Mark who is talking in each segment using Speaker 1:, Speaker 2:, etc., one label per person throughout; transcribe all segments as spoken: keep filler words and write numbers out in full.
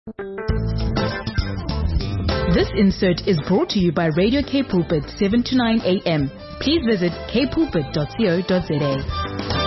Speaker 1: This insert is brought to you by Radio K Pulpit, seven to nine a.m. Please visit k pulpit dot co dot za.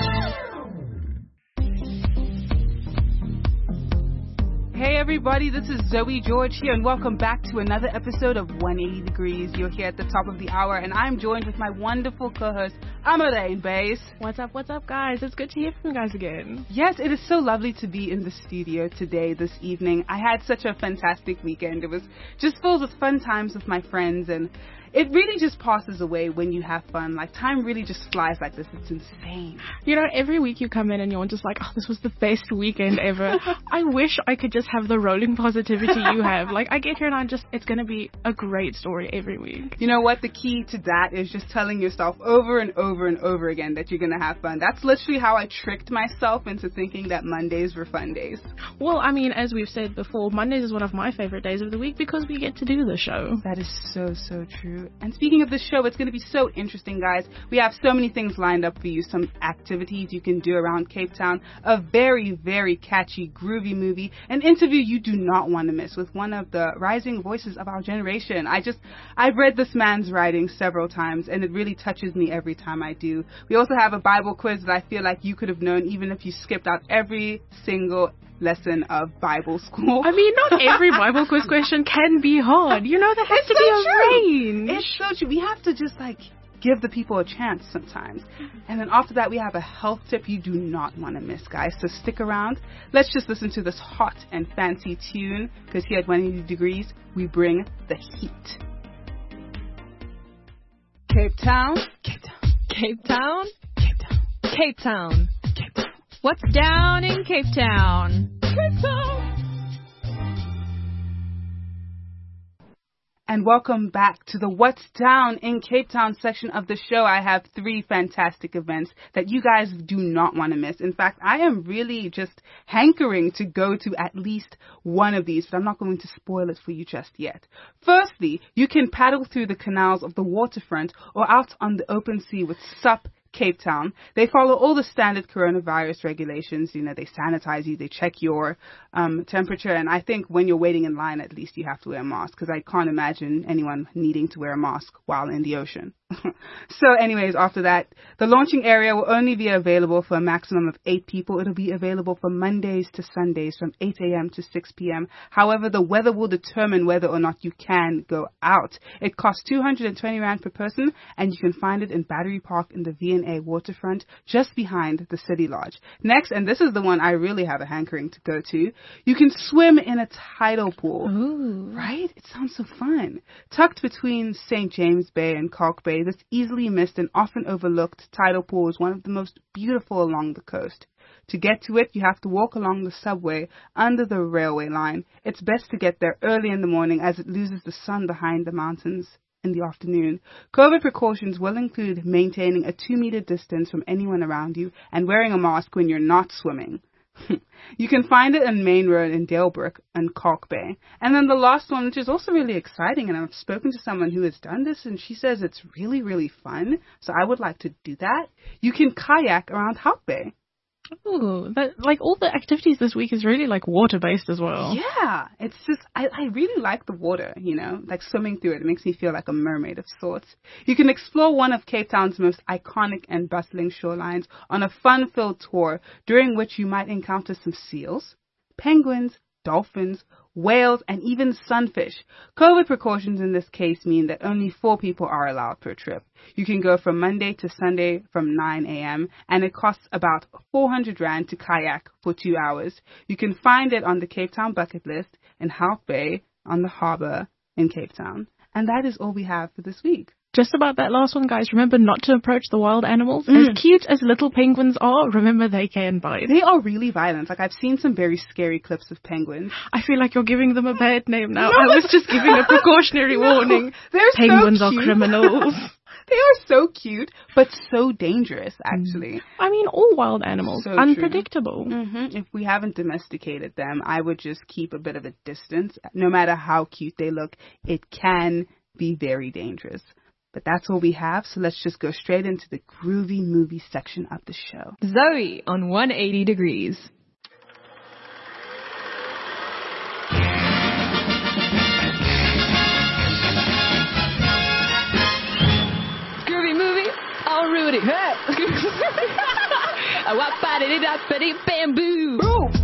Speaker 2: Hey everybody, this is Zoe George here, and welcome back to another episode of one eighty degrees. You're here at the top of the hour, and I'm joined with my wonderful co-host, Amalaine Bass.
Speaker 3: What's up, what's up, guys? It's good to hear from you guys again.
Speaker 2: Yes, it is so lovely to be in the studio today, this evening. I had such a fantastic weekend. It was just filled with fun times with my friends, and it really just passes away when you have fun. Like, time really just flies like this. It's insane.
Speaker 3: You know, every week you come in and you're just like, oh, this was the best weekend ever. I wish I could just have the rolling positivity you have. Like, I get here and I just, it's going to be a great story every week.
Speaker 2: You know what? The key to that is just telling yourself over and over and over again that you're going to have fun. That's literally how I tricked myself into thinking that Mondays were fun days.
Speaker 3: Well, I mean, as we've said before, Mondays is one of my favorite days of the week because we get to do the show.
Speaker 2: That is so, so true. And speaking of the show, it's going to be so interesting, guys. We have so many things lined up for you. Some activities you can do around Cape Town, a very, very catchy, groovy movie, an interview you do not want to miss with one of the rising voices of our generation. I just, I've read this man's writing several times, and it really touches me every time I do. We also have a Bible quiz that I feel like you could have known even if you skipped out every single lesson of Bible school.
Speaker 3: I mean, not every Bible quiz question can be hard. You know, there has
Speaker 2: it's
Speaker 3: to
Speaker 2: so
Speaker 3: be a
Speaker 2: true.
Speaker 3: range.
Speaker 2: It's so true. We have to just, like, give the people a chance sometimes. And then after that, we have a health tip you do not want to miss, guys. So stick around. Let's just listen to this hot and fancy tune, because here at one eighty degrees, we bring the heat. Cape Town.
Speaker 4: Cape Town. Cape Town.
Speaker 2: Cape Town.
Speaker 4: Cape Town.
Speaker 2: Cape Town.
Speaker 4: What's down in Cape Town?
Speaker 2: Cape Town. And welcome back to the What's Down in Cape Town section of the show. I have three fantastic events that you guys do not want to miss. In fact, I am really just hankering to go to at least one of these, but I'm not going to spoil it for you just yet. Firstly, you can paddle through the canals of the waterfront or out on the open sea with S U P Cape Town. They follow all the standard coronavirus regulations. You know, they sanitize you, they check your um, temperature, and I think when you're waiting in line, at least you have to wear a mask, because I can't imagine anyone needing to wear a mask while in the ocean. So anyways, after that, the launching area will only be available for a maximum of eight people. It'll be available from Mondays to Sundays from eight a.m. to six p.m. However, the weather will determine whether or not you can go out. It costs two hundred twenty rand per person, and you can find it in Battery Park in the V and A waterfront just behind the City Lodge. Next, and this is the one I really have a hankering to go to, you can swim in a tidal pool.
Speaker 3: Ooh.
Speaker 2: Right? It sounds so fun. Tucked between Saint James Bay and Kalk Bay, this easily missed and often overlooked tidal pool is one of the most beautiful along the coast. To get to it, you have to walk along the subway under the railway line. It's best to get there early in the morning as it loses the sun behind the mountains in the afternoon. COVID precautions will include maintaining a two meter distance from anyone around you and wearing a mask when you're not swimming. You can find it on Main Road in Dalebrook and Kalk Bay. And then the last one, which is also really exciting, and I've spoken to someone who has done this, and she says it's really, really fun, so I would like to do that. You can kayak around Hout Bay.
Speaker 3: Ooh, that, like, all the activities this week is really, like, water-based as well.
Speaker 2: Yeah, it's just, I, I really like the water, you know, like swimming through it. It makes me feel like a mermaid of sorts. You can explore one of Cape Town's most iconic and bustling shorelines on a fun-filled tour, during which you might encounter some seals, penguins, dolphins, whales, and even sunfish. COVID precautions in this case mean that only four people are allowed per trip. You can go from Monday to Sunday from nine a.m. and it costs about four hundred rand to kayak for two hours. You can find it on the Cape Town bucket list in Hout Bay on the harbour in Cape Town. And that is all we have for this week.
Speaker 3: Just about that last one, guys, remember not to approach the wild animals.
Speaker 2: Mm.
Speaker 3: As cute as little penguins are, remember they can bite.
Speaker 2: They are really violent. Like, I've seen some very scary clips of penguins.
Speaker 3: I feel like you're giving them a bad name now.
Speaker 2: No.
Speaker 3: I was just giving a precautionary
Speaker 2: No.
Speaker 3: warning.
Speaker 2: They're
Speaker 3: Penguins
Speaker 2: so
Speaker 3: are
Speaker 2: cute.
Speaker 3: criminals.
Speaker 2: They are so cute, but so dangerous, actually.
Speaker 3: I mean, all wild animals.
Speaker 2: So
Speaker 3: unpredictable.
Speaker 2: Mm-hmm. If we haven't domesticated them, I would just keep a bit of a distance. No matter how cute they look, it can be very dangerous. But that's all we have, so let's just go straight into the groovy movie section of the show.
Speaker 4: Zoe on one eighty degrees. Hey. Wap-a-dee-dee-dap-a-dee, bamboo.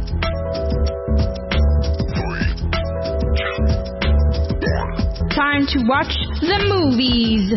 Speaker 4: Time to watch the movies.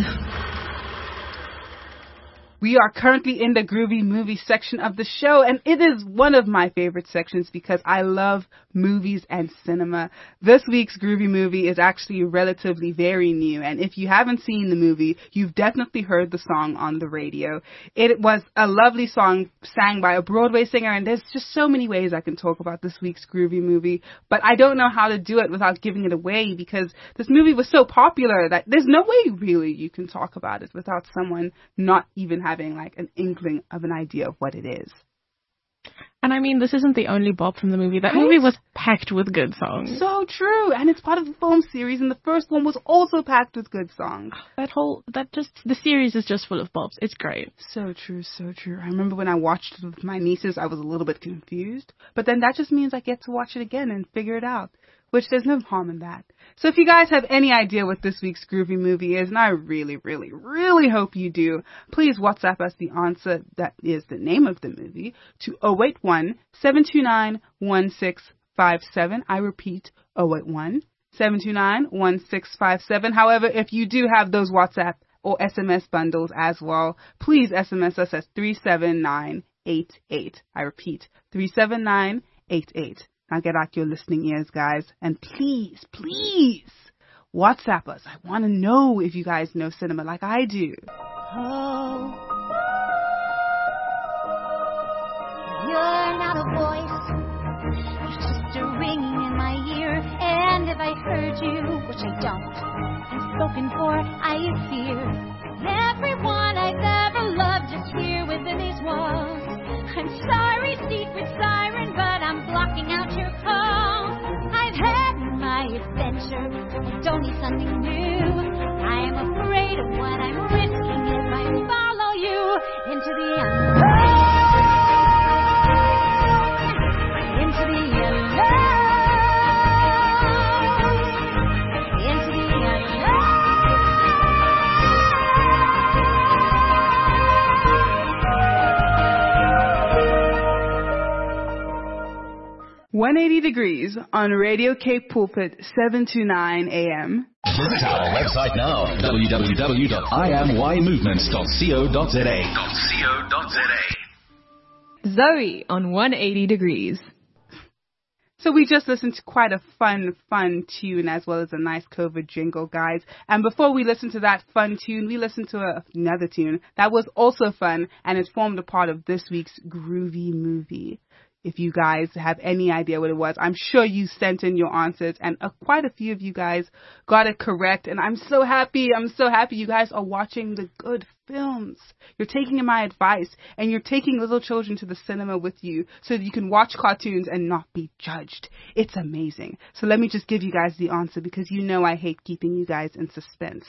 Speaker 2: We are currently in the groovy movie section of the show, and it is one of my favorite sections because I love movies and cinema. This week's groovy movie is actually relatively very new, and if you haven't seen the movie, you've definitely heard the song on the radio. It was a lovely song sang by a Broadway singer, and there's just so many ways I can talk about this week's groovy movie, but I don't know how to do it without giving it away because this movie was so popular that there's no way really you can talk about it without someone not even having having like an inkling of an idea of what it is.
Speaker 3: And I mean, this isn't the only bop from the movie. That
Speaker 2: Right?
Speaker 3: movie was packed with good songs.
Speaker 2: So true. And it's part of the film series, and the first one was also packed with good songs.
Speaker 3: That whole, that just, the series is just full of bops. It's great.
Speaker 2: So true, so true. I remember when I watched it with my nieces, I was a little bit confused. But then that just means I get to watch it again and figure it out, which there's no harm in that. So if you guys have any idea what this week's groovy movie is, and I really, really, really hope you do, please WhatsApp us the answer that is the name of the movie to oh eight one, seven two nine, one six five seven. I repeat, oh eight one, seven two nine, one six five seven. However, if you do have those WhatsApp or S M S bundles as well, please S M S us at three seven nine eight eight. I repeat, three seven nine eight eight. Now get out your listening ears, guys, and please, please, WhatsApp us. I want to know if you guys know cinema like I do.
Speaker 5: Oh, you're not a voice, you're just a ringing in my ear. And if I heard you, which I don't, I'm spoken for, I fear. Everyone I've ever loved is here within these walls. I'm sorry, secret siren, but I'm blocking out your call. I've had my adventure, I don't need something new. I am afraid of what I'm risking if I follow you into the unknown. Into the unknown. Into the unknown.
Speaker 2: one eighty degrees on Radio Cape Pulpit, seven to nine a.m.
Speaker 6: Visit our website now, w w w dot i m y movements dot co dot z a.
Speaker 4: Zoe on one eighty degrees.
Speaker 2: So we just listened to quite a fun, fun tune as well as a nice COVID jingle, guys. And before we listened to that fun tune, we listened to a, another tune that was also fun, and it formed a part of this week's groovy movie. If you guys have any idea what it was, I'm sure you sent in your answers, and uh, quite a few of you guys got it correct. And I'm so happy. I'm so happy you guys are watching the good films. You're taking my advice, and you're taking little children to the cinema with you so that you can watch cartoons and not be judged. It's amazing. So let me just give you guys the answer because you know I hate keeping you guys in suspense.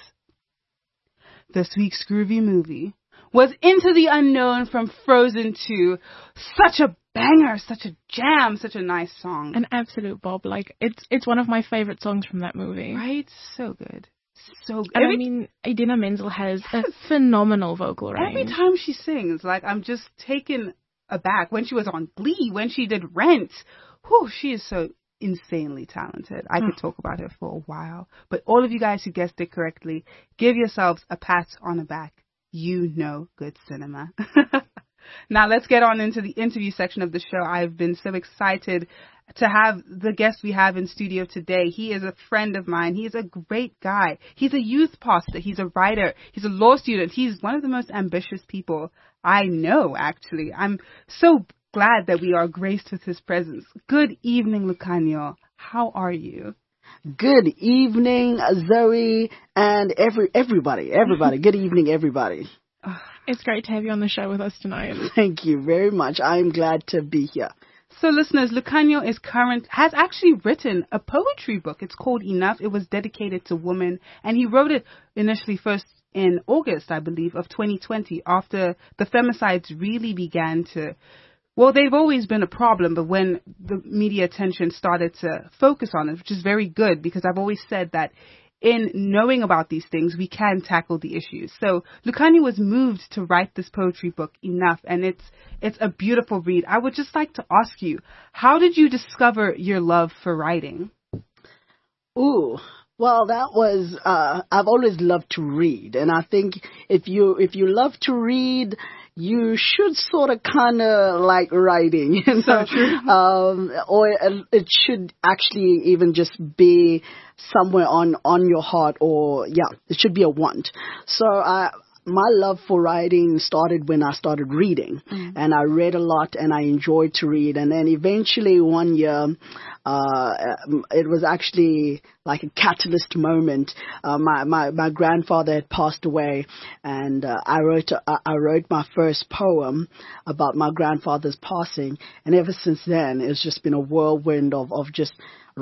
Speaker 2: This week's groovy movie was Into the Unknown from Frozen two. Such a banger, such a jam, such a nice song.
Speaker 3: An absolute bob. Like, it's it's one of my favorite songs from that movie.
Speaker 2: Right? So good. So good.
Speaker 3: And
Speaker 2: Every,
Speaker 3: I mean, Idina Menzel has a phenomenal vocal range.
Speaker 2: every time she sings, like, I'm just taken aback. When she was on Glee, when she did Rent, whew, she is so insanely talented. I could talk about her for a while. But all of you guys who guessed it correctly, give yourselves a pat on the back. You know good cinema. Now let's get on into the interview section of the show. I've been so excited to have the guest we have in studio today. He is a friend of mine. He is a great guy. He's a youth pastor. He's a writer. He's a law student. He's one of the most ambitious people I know, actually. I'm so glad that we are graced with his presence. Good evening, Lucanio. How are you?
Speaker 7: Good evening, Zoe, and every everybody, everybody. Good evening, everybody.
Speaker 3: It's great to have you on the show with us tonight.
Speaker 7: Thank you very much. I'm glad to be here.
Speaker 2: So, listeners, Lucanio is current has actually written a poetry book. It's called Enough. It was dedicated to women, and he wrote it initially first in August, I believe, of twenty twenty, after the femicides really began to. Well, they've always been a problem, but when the media attention started to focus on it, which is very good, because I've always said that in knowing about these things, we can tackle the issues. So Lukhanyo was moved to write this poetry book, Enough, and it's it's a beautiful read. I would just like to ask you, how did you discover your love for writing?
Speaker 7: Ooh. Well, that was, uh, I've always loved to read. And I think if you, if you love to read, you should sort of kind of like writing, you know, so um, or it should actually even just be somewhere on, on your heart, or yeah, it should be a want. So I, my love for writing started when I started reading, mm. and I read a lot and I enjoyed to read. And then eventually one year, uh, it was actually like a catalyst moment. Uh, my, my, my grandfather had passed away, and uh, I wrote, uh, I wrote my first poem about my grandfather's passing. And ever since then, it's just been a whirlwind of, of just.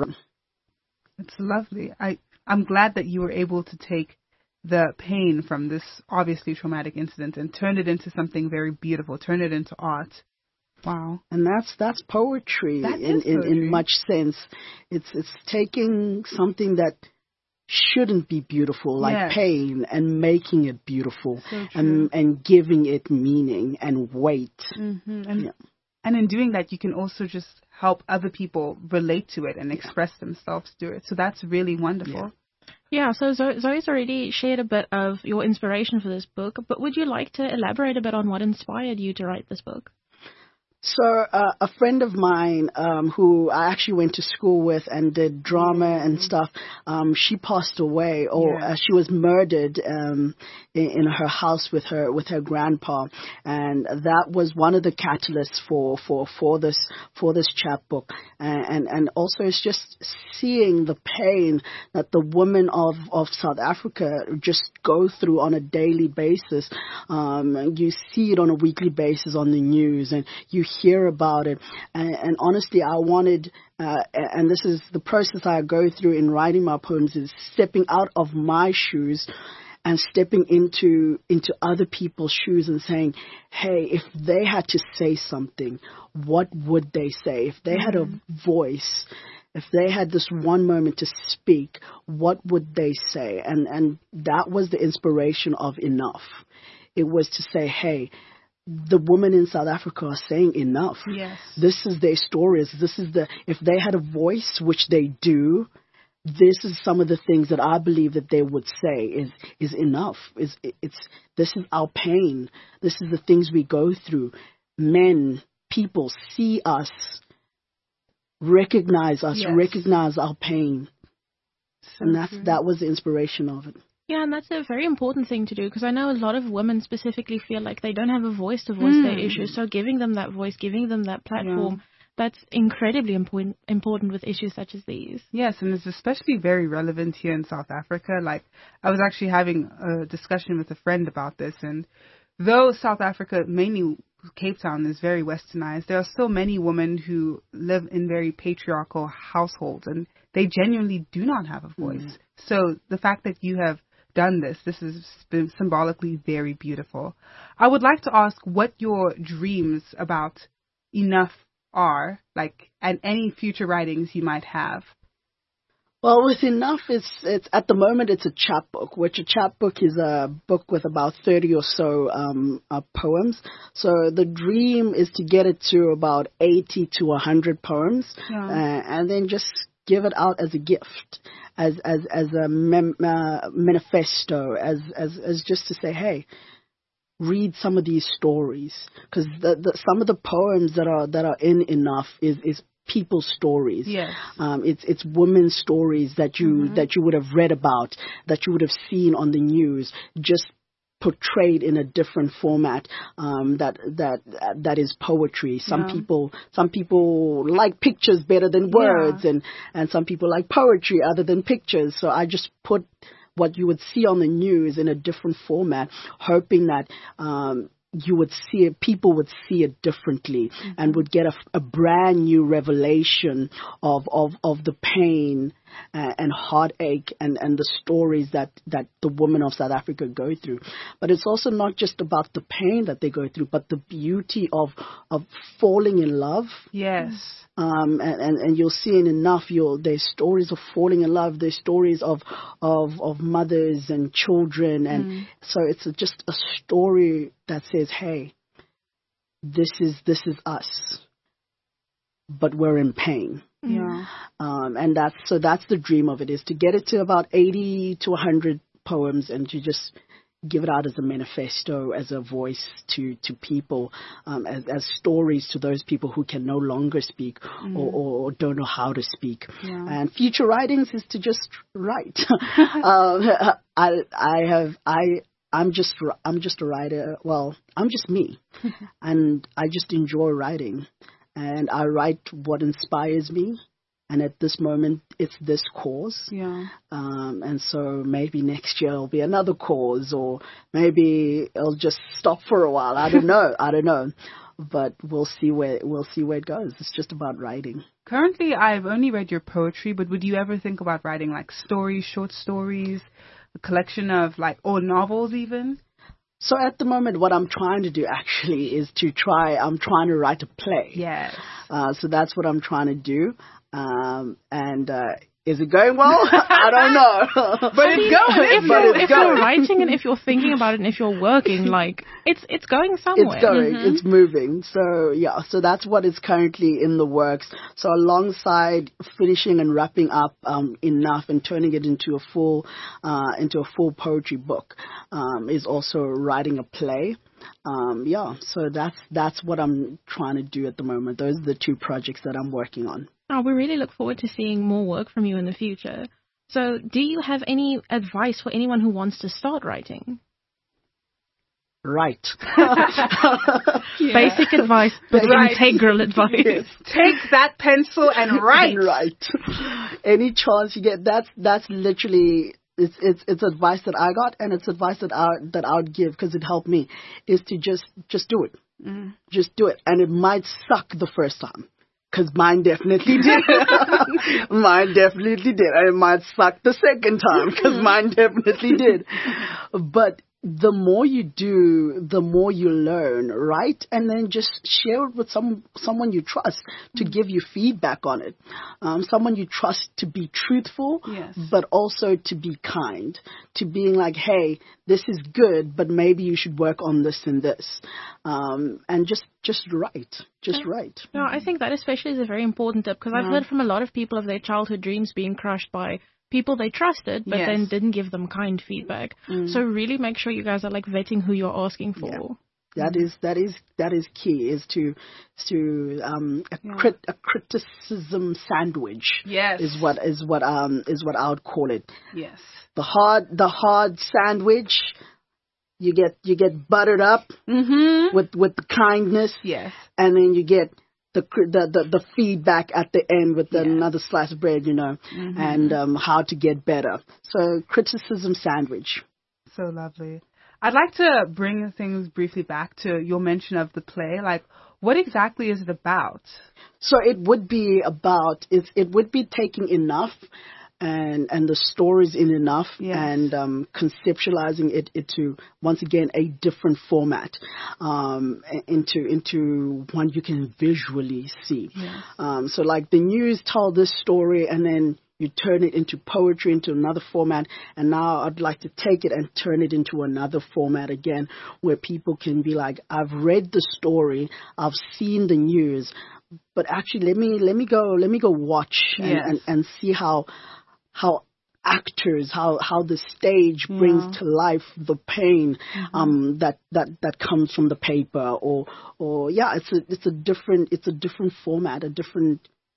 Speaker 2: It's lovely. I, I'm glad that you were able to take the pain from this obviously traumatic incident and turn it into something very beautiful, turn it into art. Wow.
Speaker 7: And that's that's poetry,
Speaker 2: that
Speaker 7: in,
Speaker 2: poetry.
Speaker 7: in in much sense. It's it's taking something that shouldn't be beautiful, like
Speaker 2: yes.
Speaker 7: pain, and making it beautiful,
Speaker 2: so
Speaker 7: and and giving it meaning and weight.
Speaker 2: Mm-hmm. And,
Speaker 7: yeah.
Speaker 2: and in doing that, you can also just help other people relate to it and express themselves through it. So that's really wonderful.
Speaker 7: Yeah.
Speaker 3: Yeah, so Zo- Zoe's already shared a bit of your inspiration for this book, but would you like to elaborate a bit on what inspired you to write this book?
Speaker 7: So uh, a friend of mine um, who I actually went to school with and did drama mm-hmm. and stuff, um, she passed away, or yeah. uh, she was murdered um, in, in her house with her with her grandpa, and that was one of the catalysts for for, for this for this chapbook, and, and and also it's just seeing the pain that the women of of South Africa just go through on a daily basis. Um, you see it on a weekly basis on the news, and you hear about it, and, and honestly I wanted uh, and this is the process I go through in writing my poems, is stepping out of my shoes and stepping into into other people's shoes and saying, hey, if they had to say something, what would they say? If they had a voice, if they had this one moment to speak, what would they say? And and that was the inspiration of Enough. It was to say, hey, the women in South Africa are saying enough.
Speaker 2: Yes.
Speaker 7: This is their stories. This is the, if they had a voice, which they do, this is some of the things that I believe that they would say is, is enough. Is it's, this is our pain. This is the things we go through. Men, people see us, recognize us,
Speaker 2: yes.
Speaker 7: recognize our pain.
Speaker 2: So
Speaker 7: and that's,
Speaker 2: true.
Speaker 7: that was the inspiration of it.
Speaker 3: Yeah, and that's a very important thing to do, because I know a lot of women specifically feel like they don't have a voice to voice mm. their issues. So giving them that voice, giving them that platform, yeah. that's incredibly important important with issues such as these.
Speaker 2: Yes, and it's especially very relevant here in South Africa. Like, I was actually having a discussion with a friend about this, and though South Africa, mainly Cape Town, is very westernized, there are still many women who live in very patriarchal households, and they genuinely do not have a voice. Mm. So the fact that you have done this, this has been symbolically very beautiful. I would like to ask what your dreams about Enough are, like, and any future writings you might have.
Speaker 7: Well, with Enough, it's, it's at the moment it's a chapbook, which a chapbook is a book with about thirty or so um, uh, poems. So the dream is to get it to about eighty to one hundred poems, yeah. uh, and then just give it out as a gift, as as as a mem- uh, manifesto, as as as just to say, hey, read some of these stories, because the, the, some of the poems that are that are in Enough is is people's stories.
Speaker 2: Yes.
Speaker 7: Um, it's it's women's stories that you mm-hmm. that you would have read about, that you would have seen on the news, just portrayed in a different format, um, that that that is poetry. Some yeah. people some people like pictures better than words, yeah. and and some people like poetry other than pictures. So I just put what you would see on the news in a different format, hoping that um, you would see it, people would see it differently, mm-hmm. and would get a, a brand new revelation of, of, of the pain and, and heartache and, and the stories that, that the women of South Africa go through. But it's also not just about the pain that they go through, but the beauty of of falling in love.
Speaker 2: Yes.
Speaker 7: Um, and, and, and you'll see in enough, you'll, there's stories of falling in love, there's stories of of, of mothers and children. And mm. so it's a, just a story that says, hey, this is this is us, but we're in pain.
Speaker 2: Yeah.
Speaker 7: Um, and that's, so that's the dream of it, is to get it to about eighty to one hundred poems and to just give it out as a manifesto, as a voice to, to people, um, as, as stories to those people who can no longer speak mm. or, or don't know how to speak.
Speaker 2: Yeah.
Speaker 7: And future writings is to just write. um, I, I have, I, I'm just, I'm just a writer. Well, I'm just me, and I just enjoy writing, and I write what inspires me. And at this moment, it's this cause.
Speaker 2: Yeah.
Speaker 7: Um, and so maybe next year it'll be another cause, or maybe it'll just stop for a while. I don't know. I don't know. But we'll see where we'll see where it goes. It's just about writing.
Speaker 2: Currently, I've only read your poetry, but would you ever think about writing like stories, short stories, a collection of like, or novels even?
Speaker 7: So at the moment, what I'm trying to do actually is to try, I'm trying to write a play.
Speaker 2: Yes.
Speaker 7: Uh, so that's what I'm trying to do. Um, and, uh, is it going well? I don't know.
Speaker 2: But I mean, it's going.
Speaker 3: If,
Speaker 7: but
Speaker 3: you're,
Speaker 7: it's
Speaker 3: if
Speaker 7: going.
Speaker 3: you're writing and if you're thinking about it and if you're working, like, it's it's going somewhere.
Speaker 7: It's going.
Speaker 3: Mm-hmm.
Speaker 7: It's moving. So, yeah. So that's what is currently in the works. So alongside finishing and wrapping up um, Enough and turning it into a full, uh, into a full poetry book, um, is also writing a play. Um, yeah. So that's, that's what I'm trying to do at the moment. Those are the two projects that I'm working on.
Speaker 3: Oh, we really look forward to seeing more work from you in the future. So do you have any advice for anyone who wants to start writing?
Speaker 7: Right.
Speaker 2: Yeah.
Speaker 3: Basic advice, but
Speaker 2: Right.
Speaker 3: integral advice.
Speaker 7: Yes.
Speaker 2: Take that pencil and write.
Speaker 7: And write. Any chance you get, that's, that's literally, it's, it's, it's advice that I got, and it's advice that I, that I would give because it helped me, is to just, just do it.
Speaker 2: Mm.
Speaker 7: Just do it. And it might suck the first time. Because mine definitely did. Mine definitely did. And it might suck the second time, because mine definitely did. But the more you do, the more you learn, right? And then just share it with some someone you trust to give you feedback on it. Um, someone you trust to be truthful,
Speaker 2: Yes.
Speaker 7: but also to be kind. To being like, hey, this is good, but maybe you should work on this and this. Um, and just, just write. Just write.
Speaker 3: No, I think that especially is a very important tip, because I've
Speaker 2: Yeah.
Speaker 3: heard from a lot of people of their childhood dreams being crushed by people they trusted, but
Speaker 2: Yes.
Speaker 3: then didn't give them kind feedback.
Speaker 7: Mm.
Speaker 3: So really make sure you guys are like vetting who you're asking for.
Speaker 7: Yeah. That is that is that is key, is to to um a
Speaker 2: Yeah.
Speaker 7: crit a criticism sandwich.
Speaker 2: Yes.
Speaker 7: Is what is what um is what I would call it.
Speaker 2: Yes.
Speaker 7: The hard the hard sandwich. You get you get buttered up
Speaker 2: Mm-hmm.
Speaker 7: with with the kindness,
Speaker 2: Yes.
Speaker 7: and then you get the cri- the the, the feedback at the end with
Speaker 2: Yeah.
Speaker 7: another slice of bread, you know,
Speaker 2: Mhm.
Speaker 7: and um how to get better. So criticism sandwich.
Speaker 2: So lovely. I'd like to bring things briefly back to your mention of the play. Like, what exactly is it about?
Speaker 7: So it would be about, it, it would be taking Enough and, and the stories in Enough,
Speaker 2: Yes.
Speaker 7: and um, conceptualizing it into, once again, a different format, um, into into one you can visually see.
Speaker 2: Yes.
Speaker 7: Um, so like the news tell this story, and then you turn it into poetry, into another format, and now I'd like to take it and turn it into another format again, where people can be like, I've read the story, I've seen the news, but actually let me let me go let me go watch and,
Speaker 2: Yes.
Speaker 7: and, and see how how actors, how how the stage brings
Speaker 2: Yeah.
Speaker 7: to life the pain um that, that that comes from the paper, or or yeah, it's a it's a different it's a different format, a different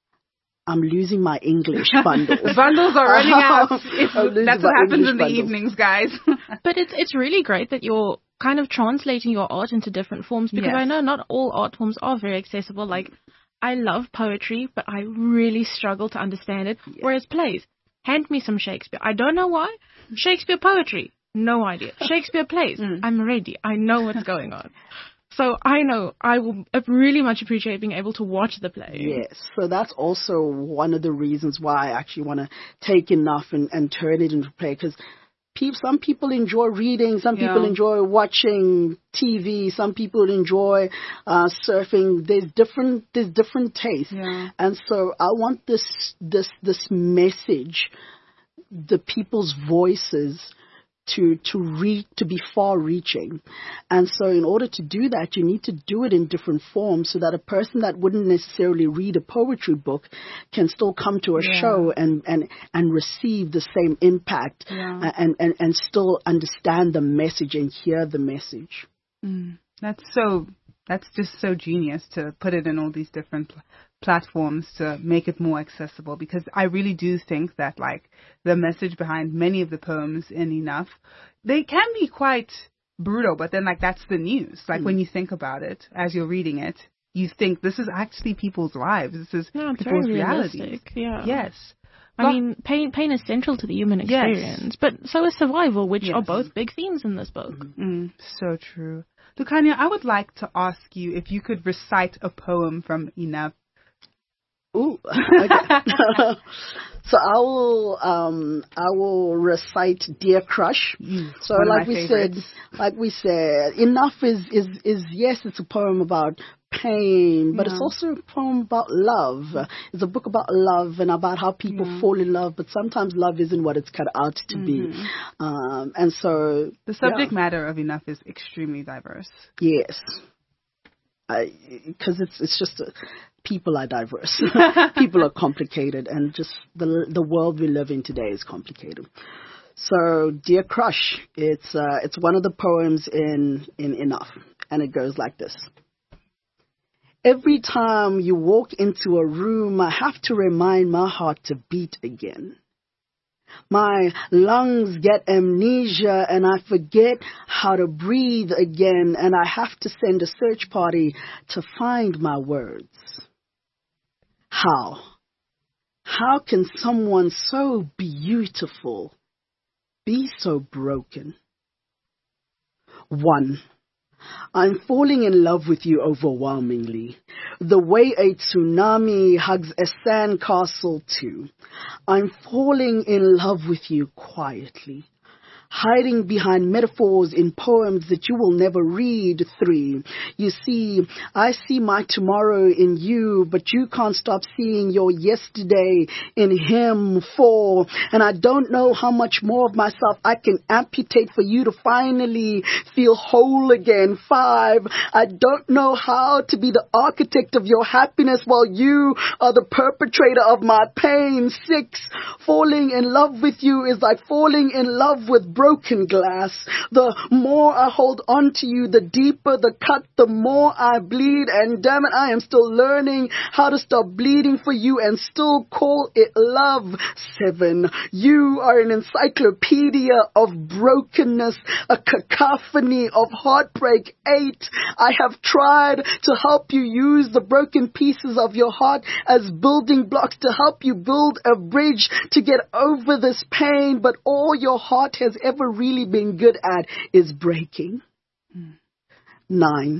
Speaker 7: I'm losing my English bundles.
Speaker 2: The bundles are running out. It's,
Speaker 7: I'm losing
Speaker 2: that's
Speaker 7: my
Speaker 2: what happens
Speaker 7: English
Speaker 2: in the
Speaker 7: bundles.
Speaker 2: evenings, guys.
Speaker 3: But it's it's really great that you're kind of translating your art into different forms, because
Speaker 2: Yes.
Speaker 3: I know not all art forms are very accessible. Like, I love poetry, but I really struggle to understand it. Whereas plays, hand me some Shakespeare. I don't know why. Shakespeare poetry, no idea. Shakespeare plays,
Speaker 2: Mm.
Speaker 3: I'm ready. I know what's going on. So I know I will really much appreciate being able to watch the play.
Speaker 7: Yes, so that's also one of the reasons why I actually want to take Enough and, and turn it into play, because pe- some people enjoy reading, some
Speaker 2: Yeah.
Speaker 7: people enjoy watching T V, some people enjoy uh, surfing. There's different there's different tastes,
Speaker 2: Yeah.
Speaker 7: and so I want this this this message, the people's voices, to to reach, to be far reaching. And so in order to do that, you need to do it in different forms so that a person that wouldn't necessarily read a poetry book can still come to a
Speaker 2: Yeah.
Speaker 7: show and, and, and receive the same impact,
Speaker 2: Yeah.
Speaker 7: and, and, and still understand the message and hear the message.
Speaker 2: Mm. That's so, that's just so genius to put it in all these different pl- platforms to make it more accessible, because I really do think that, like, the message behind many of the poems in Enough, they can be quite brutal, but then, like, that's the news. Like, mm. when you think about it, as you're reading it, you think this is actually people's lives. This is
Speaker 3: no, it's
Speaker 2: people's
Speaker 3: very
Speaker 2: reality.
Speaker 3: realistic. Yeah.
Speaker 2: Yes.
Speaker 3: I
Speaker 2: Well,
Speaker 3: mean, pain pain is central to the human experience,
Speaker 2: Yes.
Speaker 3: but so is survival, which
Speaker 2: Yes.
Speaker 3: are both big themes in this book.
Speaker 2: Mm, so true. Lukanya, I would like to ask you if you could recite a poem from Enough.
Speaker 7: Ooh, okay. So I will, um, I will recite Dear Crush.
Speaker 2: Mm,
Speaker 7: so
Speaker 2: one of
Speaker 7: like
Speaker 2: my
Speaker 7: we
Speaker 2: favorites.
Speaker 7: said, like we said, Enough is, is, is, yes, it's a poem about pain, but
Speaker 2: Yeah.
Speaker 7: it's also a poem about love. It's a book about love and about how people
Speaker 2: Yeah.
Speaker 7: fall in love, but sometimes love isn't what it's cut out to
Speaker 2: Mhm.
Speaker 7: be. Um, and so
Speaker 2: The subject
Speaker 7: yeah.
Speaker 2: matter of Enough is extremely diverse.
Speaker 7: Yes. Because it's it's just uh, people are diverse, people are complicated, and just the the world we live in today is complicated. So, Dear Crush, it's uh, it's one of the poems in in Enough, and it goes like this. Every time you walk into a room, I have to remind my heart to beat again. My lungs get amnesia and I forget how to breathe again, and I have to send a search party to find my words. How? How can someone so beautiful be so broken? One. I'm falling in love with you overwhelmingly, the way a tsunami hugs a sandcastle too. I'm falling in love with you quietly, hiding behind metaphors in poems that you will never read. Three. You see, I see my tomorrow in you, but you can't stop seeing your yesterday in him. Four. And I don't know how much more of myself I can amputate for you to finally feel whole again. Five. I don't know how to be the architect of your happiness while you are the perpetrator of my pain. Six. Falling in love with you is like falling in love with broken glass. The more I hold on to you, the deeper the cut, the more I bleed. And damn it, I am still learning how to stop bleeding for you and still call it love. Seven. You are an encyclopedia of brokenness, a cacophony of heartbreak. Eight. I have tried to help you use the broken pieces of your heart as building blocks to help you build a bridge to get over this pain, but all your heart has ever really been good at is breaking. Mm. Nine.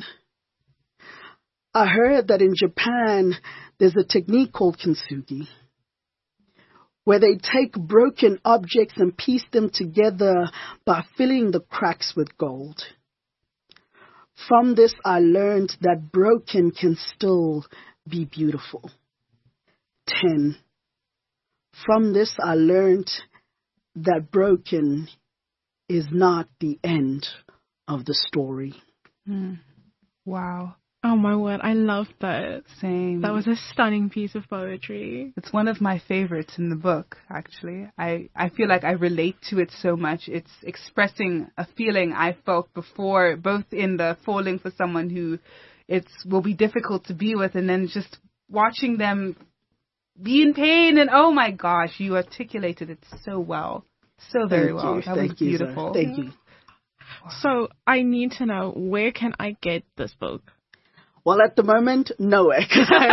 Speaker 7: I heard that in Japan there's a technique called kintsugi, where they take broken objects and piece them together by filling the cracks with gold. From this I learned that broken can still be beautiful. Ten. From this I learned that broken is not the end of the story.
Speaker 2: Mm. Wow.
Speaker 3: Oh my word, I loved that.
Speaker 2: Same.
Speaker 3: That was a stunning piece of poetry.
Speaker 2: It's one of my favorites in the book, actually. I, I feel like I relate to it so much. It's expressing a feeling I felt before, both in the falling for someone who it's will be difficult to be with, and then just watching them be in pain. And oh my gosh, you articulated it so well. So very
Speaker 7: Thank
Speaker 2: well.
Speaker 7: You.
Speaker 2: That
Speaker 7: Thank
Speaker 2: was
Speaker 7: you,
Speaker 2: beautiful.
Speaker 7: Sir. Thank you.
Speaker 3: So I need to know, where can I get this book?
Speaker 7: Well, at the moment, no. uh,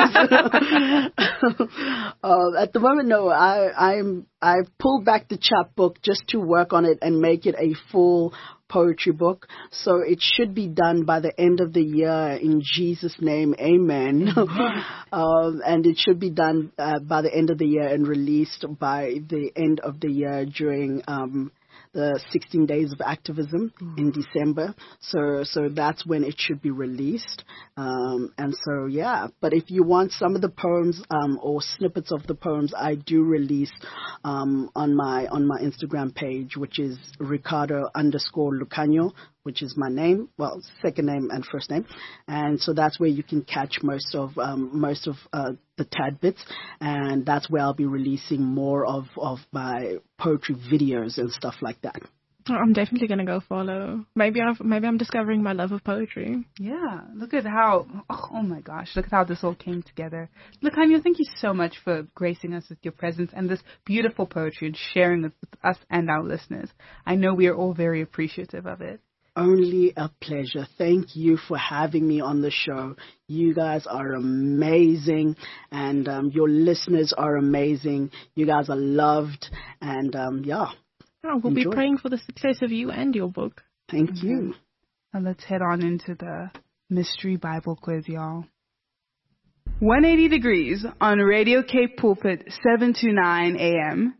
Speaker 7: at the moment, no. I, I'm I've pulled back the chapbook just to work on it and make it a full poetry book. So it should be done by the end of the year in Jesus' name. Amen. um, and it should be done uh, by the end of the year and released by the end of the year during um, the sixteen days of activism mm. in December. So, so that's when it should be released. Um, and so, yeah, but if you want some of the poems, um, or snippets of the poems, I do release, um, on my, on my Instagram page, which is Ricardo underscore Lucano, which is my name, well, second name and first name. And so that's where you can catch most of, um, most of, uh, the tad bits. And that's where I'll be releasing more of, of my poetry videos and stuff like that.
Speaker 3: I'm definitely going to go follow. Maybe I've, maybe I'm discovering my love of poetry.
Speaker 2: Yeah. Look at how, oh, oh my gosh, look at how this all came together. Lucano, thank you so much for gracing us with your presence and this beautiful poetry and sharing it with us and our listeners. I know we are all very appreciative of it.
Speaker 7: Only a pleasure. Thank you for having me on the show. You guys are amazing, and um, your listeners are amazing. You guys are loved, and um, yeah.
Speaker 3: Oh, we'll enjoy. Be praying for the success of you and your book.
Speaker 7: Thank mm-hmm. you.
Speaker 2: Now let's head on into the mystery Bible quiz, y'all. one eighty degrees on Radio Cape Pulpit, seven to nine a.m.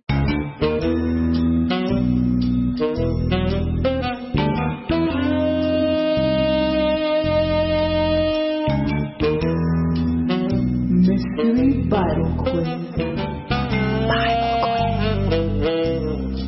Speaker 2: Mystery Bible quiz. Bible quiz.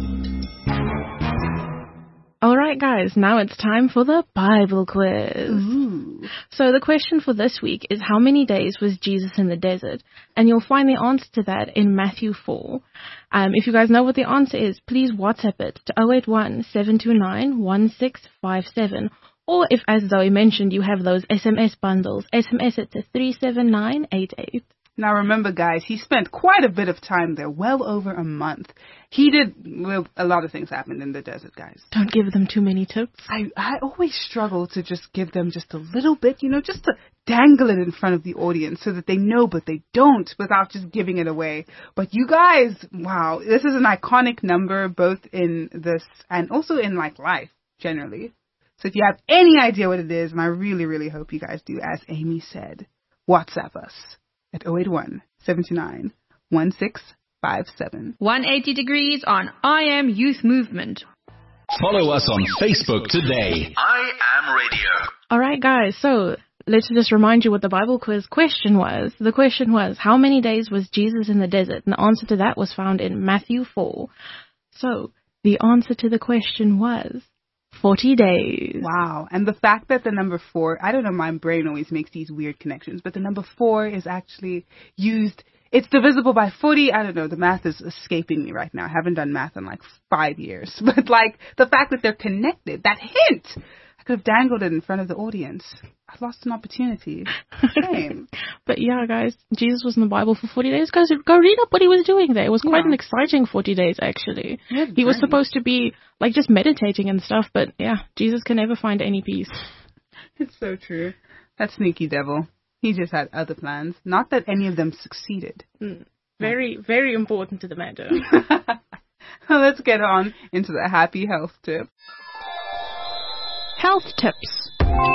Speaker 3: All right, guys, now it's time for the Bible quiz.
Speaker 2: Ooh.
Speaker 3: So the question for this week is, how many days was Jesus in the desert? And you'll find the answer to that in Matthew four. Um, if you guys know what the answer is, please WhatsApp it to zero eight one, seven two nine, one six five seven. Or if, as Zoe mentioned, you have those S M S bundles, S M S it to three seven nine eight eight.
Speaker 2: Now remember, guys, he spent quite a bit of time there, well over a month. He did, well, a lot of things happened in the desert, guys.
Speaker 3: Don't give them too many tips.
Speaker 2: I, I always struggle to just give them just a little bit, you know, just to dangle it in front of the audience so that they know but they don't without just giving it away. But you guys, wow, this is an iconic number both in this and also in, like, life generally. So if you have any idea what it is, and I really, really hope you guys do, as Amy said, WhatsApp us at zero eight one, seven two nine, one six five seven.
Speaker 4: one eighty degrees on I Am Youth Movement.
Speaker 6: Follow us on Facebook today. I Am Radio.
Speaker 3: All right, guys, so let's just remind you what the Bible quiz question was. The question was, how many days was Jesus in the desert? And the answer to that was found in Matthew four. So the answer to the question was forty days.
Speaker 2: Wow. And the fact that the number four, I don't know, my brain always makes these weird connections, but the number four is actually used, it's divisible by forty. I don't know, the math is escaping me right now. I haven't done math in like five years. But like the fact that they're connected, that hint, I could have dangled it in front of the audience. I lost an opportunity. Shame.
Speaker 3: But yeah, guys, Jesus was in the Bible for forty days. Guys, go read up what he was doing there. It was quite yeah. an exciting forty days, actually. Yeah, he was supposed to be, like, just meditating and stuff, but yeah, Jesus can never find any peace.
Speaker 2: It's so true. That sneaky devil. He just had other plans. Not that any of them succeeded.
Speaker 3: Mm. Very, very important to the matter.
Speaker 2: Let's get on into the happy health tip.
Speaker 4: Health tips.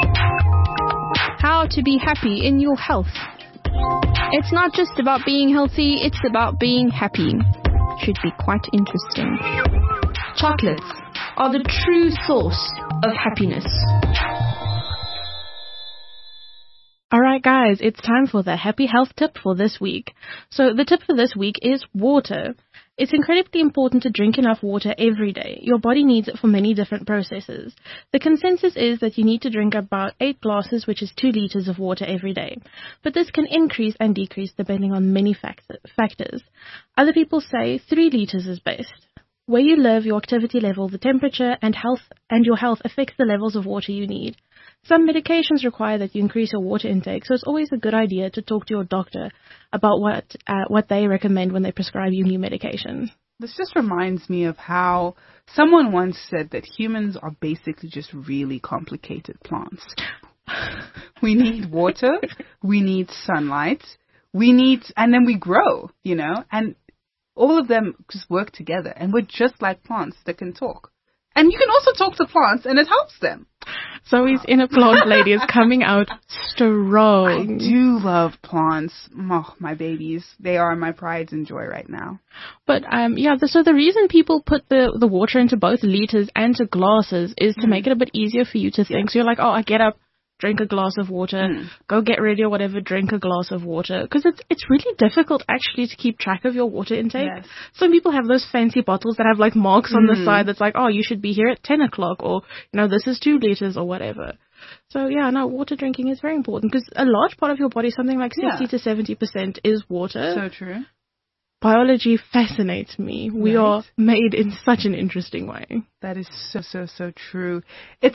Speaker 4: How to be happy in your health. It's not just about being healthy, it's about being happy. Should be quite interesting. Chocolates are the true source of happiness.
Speaker 3: Alright guys, it's time for the happy health tip for this week. So the tip for this week is water. It's incredibly important to drink enough water every day. Your body needs it for many different processes. The consensus is that you need to drink about eight glasses, which is two liters of water every day. But this can increase and decrease depending on many factors. Other people say three liters is best. Where you live, your activity level, the temperature, and health and your health affects the levels of water you need. Some medications require that you increase your water intake, so it's always a good idea to talk to your doctor about what uh, what they recommend when they prescribe you new medication.
Speaker 2: This just reminds me of how someone once said that humans are basically just really complicated plants. We need water, we need sunlight, we need, and then we grow, you know, and all of them just work together, and we're just like plants that can talk. And you can also talk to plants, and it helps them.
Speaker 3: Zoe's inner plant lady is coming out strong.
Speaker 2: I do love plants. Oh, my babies. They are my pride and joy right now.
Speaker 3: But, um, yeah, the, so the reason people put the, the water into both liters and to glasses is to mm. make it a bit easier for you to think. Yeah. So you're like, oh, I get up, drink a glass of water, mm. go get ready or whatever, drink a glass of water. Because it's, it's really difficult actually to keep track of your water intake. Yes. Some people have those fancy bottles that have like marks mm. on the side that's like, oh, you should be here at ten o'clock, or, you know, this is two liters or whatever. So yeah, no, water drinking is very important because a large part of your body, something like sixty yeah. to seventy percent is water.
Speaker 2: So true.
Speaker 3: Biology fascinates me. We right. are made in such an interesting way.
Speaker 2: That is so, so, so true. It's...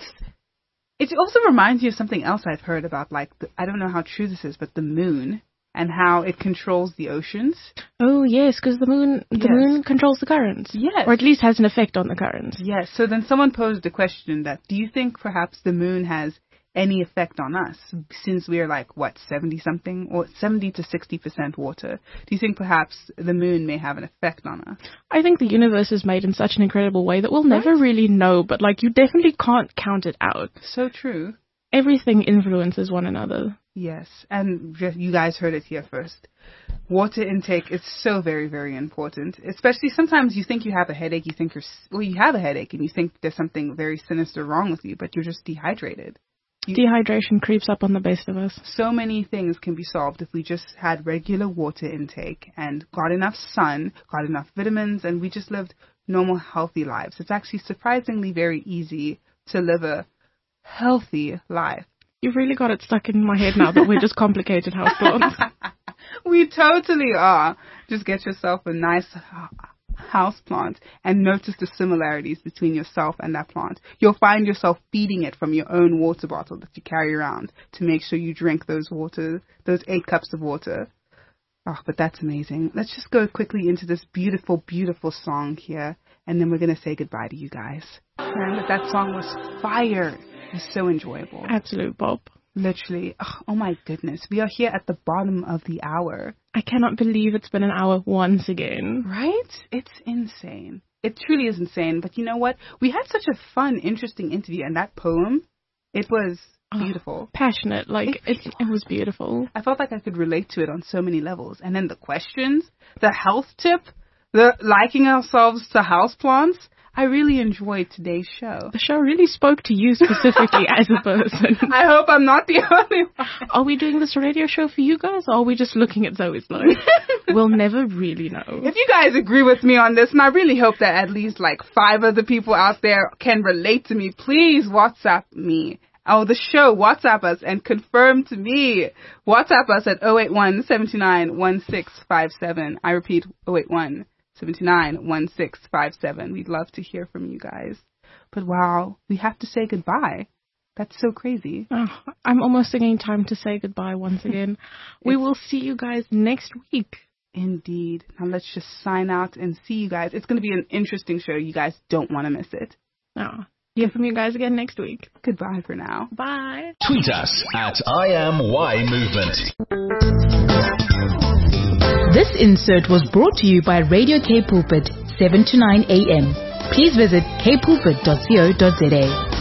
Speaker 2: It also reminds me of something else I've heard about, like, the, I don't know how true this is, but the moon and how it controls the oceans.
Speaker 3: Oh, yes, because the moon the yes. moon controls the currents.
Speaker 2: Yes.
Speaker 3: Or at least has an effect on the currents.
Speaker 2: Yes. So then someone posed a question that, do you think perhaps the moon has any effect on us, since we are like, what, seventy-something, or seventy to sixty percent water? Do you think perhaps the moon may have an effect on us?
Speaker 3: I think the universe is made in such an incredible way that we'll right? never really know, but like you definitely can't count it out.
Speaker 2: So true.
Speaker 3: Everything influences one another.
Speaker 2: Yes, and just, you guys heard it here first. Water intake is so very, very important. Especially sometimes you think you have a headache, you think you're, well, you have a headache and you think there's something very sinister wrong with you, but you're just dehydrated. You,
Speaker 3: Dehydration creeps up on the best of us.
Speaker 2: So many things can be solved if we just had regular water intake and got enough sun, got enough vitamins, and we just lived normal, healthy lives. It's actually surprisingly very easy to live a healthy life.
Speaker 3: You've really got it stuck in my head now that we're just complicated houseplants.
Speaker 2: We totally are. Just get yourself a nice house plant and notice the similarities between yourself and that plant. You'll find yourself feeding it from your own water bottle that you carry around to make sure you drink those water, those eight cups of water. Oh, but that's amazing. Let's just go quickly into this beautiful, beautiful song here, and then we're going to say goodbye to you guys. And that song was fire. It was so enjoyable.
Speaker 3: Absolute bop.
Speaker 2: Literally. Oh, oh my goodness. We are here at the bottom of the hour.
Speaker 3: I cannot believe it's been an hour once again.
Speaker 2: Right? It's insane. It truly is insane. But you know what? We had such a fun, interesting interview, and that poem, it was beautiful.
Speaker 3: Oh, passionate. Like, it, it, it was beautiful.
Speaker 2: I felt like I could relate to it on so many levels. And then the questions, the health tip, the liking ourselves to houseplants. I really enjoyed today's show.
Speaker 3: The show really spoke to you specifically as a person.
Speaker 2: I hope I'm not the only one.
Speaker 3: Are we doing this radio show for you guys, or are we just looking at Zoe's life? We'll never really know.
Speaker 2: If you guys agree with me on this, and I really hope that at least like five other people out there can relate to me, please WhatsApp me. Oh, the show, WhatsApp us and confirm to me. WhatsApp us at zero eight one, seven two nine, one six five seven. I repeat, zero eight one, seven two nine, one six five seven. We'd love to hear from you guys. But wow, we have to say goodbye. That's so crazy.
Speaker 3: Oh, I'm almost singing Time to Say Goodbye once again. We will see you guys next week.
Speaker 2: Indeed. Now let's just sign out and see you guys. It's going to be an interesting show. You guys don't want to miss it.
Speaker 3: No. Hear from you guys again next week.
Speaker 2: Goodbye for now.
Speaker 3: Bye.
Speaker 6: Tweet us at I am Y Movement.
Speaker 1: This insert was brought to you by Radio K Pulpit, seven to nine a.m. Please visit k pulpit dot co dot za.